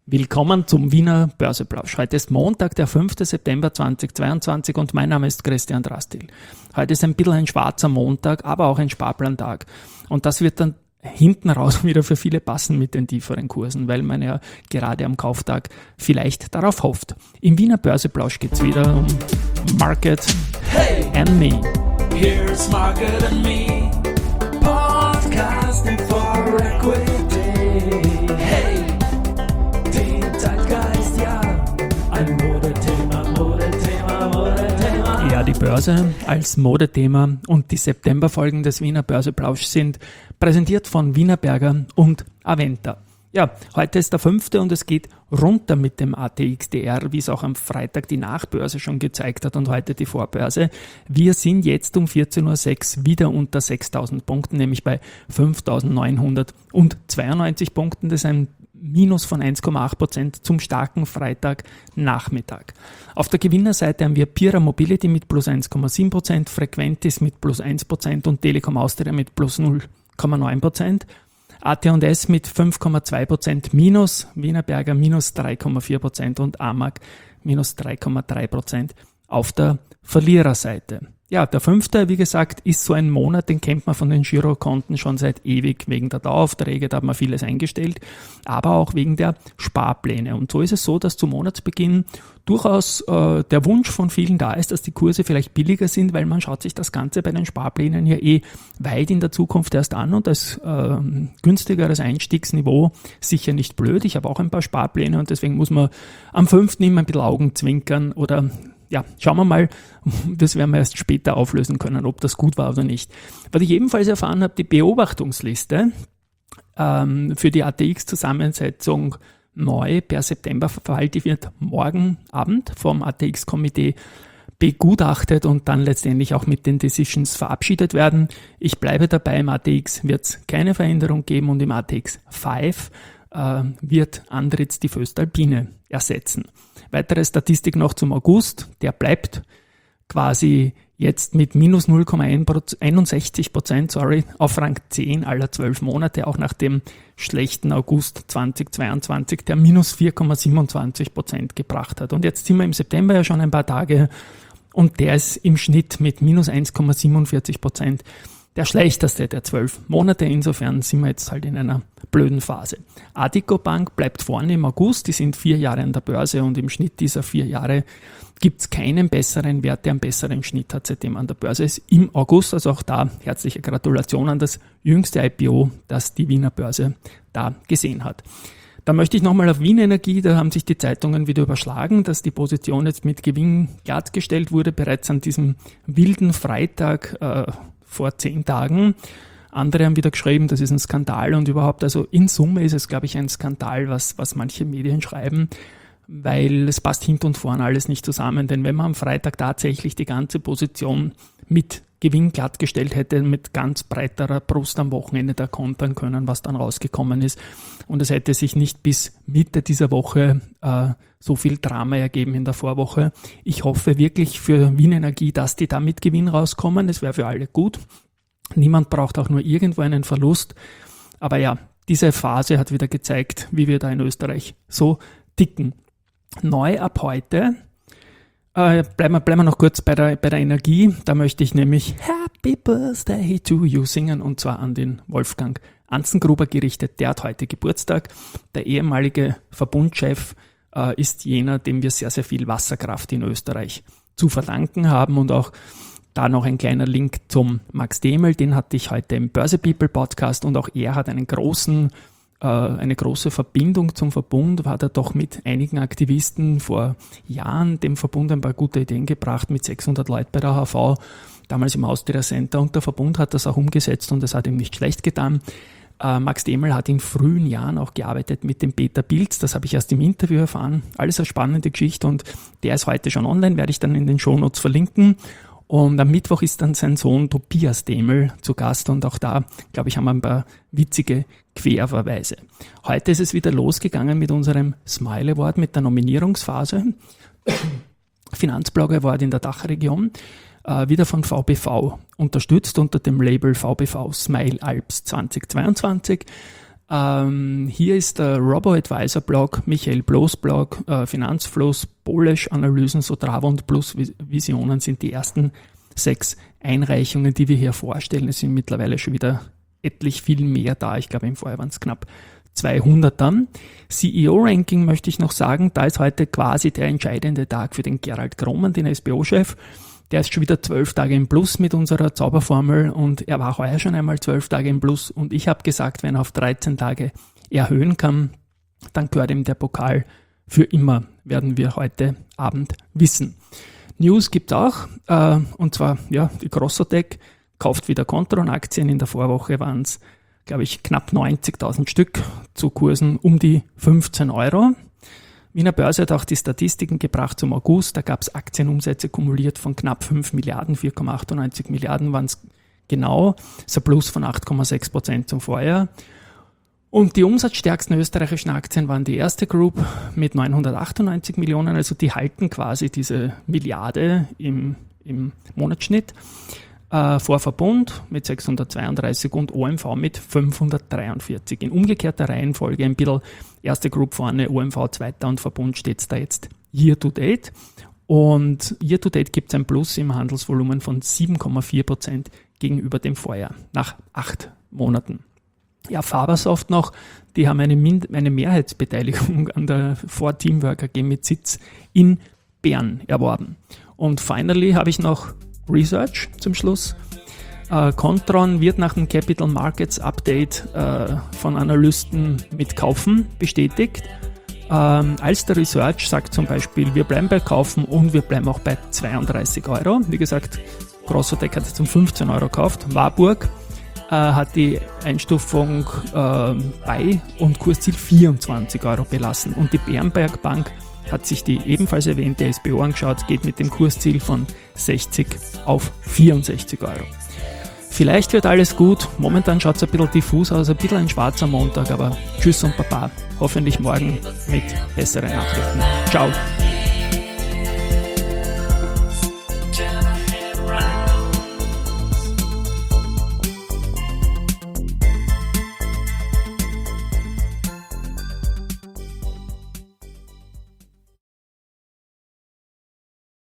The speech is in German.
Willkommen zum Wiener Börseplausch. Heute ist Montag, der 5. September 2022 und mein Name ist Christian Drastil. Heute ist ein bisschen ein schwarzer Montag, aber auch ein Sparplantag. Und das wird dann hinten raus wieder für viele passen mit den tieferen Kursen, weil man ja gerade am Kauftag vielleicht darauf hofft. Im Wiener Börseplausch geht es wieder um Market and Me. Here's Market and Me, podcasting for equity. Hey, den Zeitgeist, ja, ein Modethema. Ja, die Börse als Modethema und die Septemberfolgen des Wiener Börseplausch sind präsentiert von Wienerberger und Aventa. Ja, heute ist der 5. und es geht runter mit dem ATXDR, wie es auch am Freitag die Nachbörse schon gezeigt hat und heute die Vorbörse. Wir sind jetzt um 14.06 Uhr wieder unter 6.000 Punkten, nämlich bei 5.992 Punkten. Das ist ein Minus von 1,8% zum starken Freitagnachmittag. Auf der Gewinnerseite haben wir Pira Mobility mit plus 1,7%, Frequentis mit plus 1% und Telekom Austria mit plus 0,9%. AT&S mit 5,2% minus, Wienerberger minus 3,4% und AMAG minus 3,3% auf der Verliererseite. Ja, der 5., wie gesagt, ist so ein Monat, den kennt man von den Girokonten schon seit ewig, wegen der Daueraufträge, da hat man vieles eingestellt, aber auch wegen der Sparpläne. Und so ist es so, dass zu Monatsbeginn durchaus der Wunsch von vielen da ist, dass die Kurse vielleicht billiger sind, weil man schaut sich das Ganze bei den Sparplänen ja weit in der Zukunft erst an und als günstigeres Einstiegsniveau sicher nicht blöd. Ich habe auch ein paar Sparpläne und deswegen muss man am 5. immer ein bisschen Augenzwinkern oder ja, schauen wir mal, das werden wir erst später auflösen können, ob das gut war oder nicht. Was ich ebenfalls erfahren habe, die Beobachtungsliste für die ATX-Zusammensetzung neu per Septemberverfall, die wird morgen Abend vom ATX-Komitee begutachtet und dann letztendlich auch mit den Decisions verabschiedet werden. Ich bleibe dabei, im ATX wird es keine Veränderung geben und im ATX 5 wird Andritz die voestalpine ersetzen. Weitere Statistik noch zum August, der bleibt quasi jetzt mit minus 0,61% auf Rang 10 aller 12 Monate, auch nach dem schlechten August 2022, der minus 4,27% gebracht hat. Und jetzt sind wir im September ja schon ein paar Tage und der ist im Schnitt mit minus 1,47% der schlechteste der 12 Monate. Insofern sind wir jetzt halt in einer blöden Phase. Addiko Bank bleibt vorne im August. Die sind 4 Jahre an der Börse und im Schnitt dieser 4 Jahre gibt es keinen besseren Wert, der einen besseren Schnitt hat, seitdem an der Börse ist im August. Also auch da herzliche Gratulation an das jüngste IPO, das die Wiener Börse da gesehen hat. Da möchte ich nochmal auf Wien Energie, da haben sich die Zeitungen wieder überschlagen, dass die Position jetzt mit Gewinn glattgestellt wurde, bereits an diesem wilden Freitag vor 10 Tagen. Andere haben wieder geschrieben, das ist ein Skandal und überhaupt, also in Summe ist es, glaube ich, ein Skandal, was manche Medien schreiben, weil es passt hinten und vorne alles nicht zusammen. Denn wenn man am Freitag tatsächlich die ganze Position mit Gewinn glattgestellt hätte, mit ganz breiterer Brust am Wochenende da kontern können, was dann rausgekommen ist. Und es hätte sich nicht bis Mitte dieser Woche so viel Drama ergeben in der Vorwoche. Ich hoffe wirklich für Wien Energie, dass die da mit Gewinn rauskommen. Das wäre für alle gut. Niemand braucht auch nur irgendwo einen Verlust. Aber ja, diese Phase hat wieder gezeigt, wie wir da in Österreich so ticken. Neu ab heute, bleiben wir noch kurz bei der Energie. Da möchte ich nämlich Happy Birthday to You singen und zwar an den Wolfgang Anzengruber gerichtet. Der hat heute Geburtstag. Der ehemalige Verbundchef ist jener, dem wir sehr, sehr viel Wasserkraft in Österreich zu verdanken haben und auch da noch ein kleiner Link zum Max Demel, den hatte ich heute im Börse People Podcast und auch er hat eine große Verbindung zum Verbund, war da doch mit einigen Aktivisten vor Jahren dem Verbund ein paar gute Ideen gebracht mit 600 Leuten bei der HV, damals im Austria Center und der Verbund hat das auch umgesetzt und das hat ihm nicht schlecht getan. Max Demel hat in frühen Jahren auch gearbeitet mit dem Peter Pilz, das habe ich erst im Interview erfahren, alles eine spannende Geschichte und der ist heute schon online, werde ich dann in den Shownotes verlinken. Und am Mittwoch ist dann sein Sohn Tobias Demel zu Gast und auch da, glaube ich, haben wir ein paar witzige Querverweise. Heute ist es wieder losgegangen mit unserem Smile Award, mit der Nominierungsphase. Finanzblogger Award in der Dachregion, wieder von VBV unterstützt unter dem Label VBV Smile Alps 2022. Hier ist der Robo-Advisor-Blog, Michael Bloß Blog, Finanzfluss, Polish-Analysen, Sotrava und Plus Visionen sind die ersten 6 Einreichungen, die wir hier vorstellen. Es sind mittlerweile schon wieder etlich viel mehr da. Ich glaube, im Vorjahr waren es knapp 200 dann. CEO-Ranking möchte ich noch sagen, da ist heute quasi der entscheidende Tag für den Gerald Grohmann, den SBO-Chef. Der ist schon wieder 12 Tage im Plus mit unserer Zauberformel und er war heuer schon einmal 12 Tage im Plus und ich habe gesagt, wenn er auf 13 Tage erhöhen kann, dann gehört ihm der Pokal für immer, werden wir heute Abend wissen. News gibt es auch, und zwar die Grossotec kauft wieder Kontron-Aktien. In der Vorwoche waren es, glaube ich, knapp 90.000 Stück zu Kursen um die 15 €. Wiener Börse hat auch die Statistiken gebracht zum August. Da gab es Aktienumsätze kumuliert von knapp 5 Milliarden, 4,98 Milliarden waren es genau. Das ist ein Plus von 8,6% zum Vorjahr. Und die umsatzstärksten österreichischen Aktien waren die Erste Group mit 998 Millionen, also die halten quasi diese Milliarde im Monatsschnitt. Vor Verbund mit 632 und OMV mit 543. In umgekehrter Reihenfolge ein bisschen Erste Group vorne, OMV zweiter und Verbund steht da jetzt Year to Date. Und Year to Date gibt es ein Plus im Handelsvolumen von 7,4% gegenüber dem Vorjahr nach 8 Monaten. Ja, Fabersoft noch, die haben eine Mehrheitsbeteiligung an der 4Teamwork AG mit Sitz in Bern erworben. Und finally habe ich noch Research zum Schluss. Kontron wird nach dem Capital Markets Update von Analysten mit Kaufen bestätigt. Alster Research sagt zum Beispiel, wir bleiben bei Kaufen und wir bleiben auch bei 32 €. Wie gesagt, Grossotec hat es um 15 € gekauft. Warburg hat die Einstufung bei und Kursziel 24 € belassen. Und die Bärenberg Bank hat sich die ebenfalls erwähnte SBO angeschaut, geht mit dem Kursziel von 60 auf 64 €. Vielleicht wird alles gut, momentan schaut es ein bisschen diffus aus, ein bisschen ein schwarzer Montag, aber tschüss und Baba, hoffentlich morgen mit besseren Nachrichten. Ciao!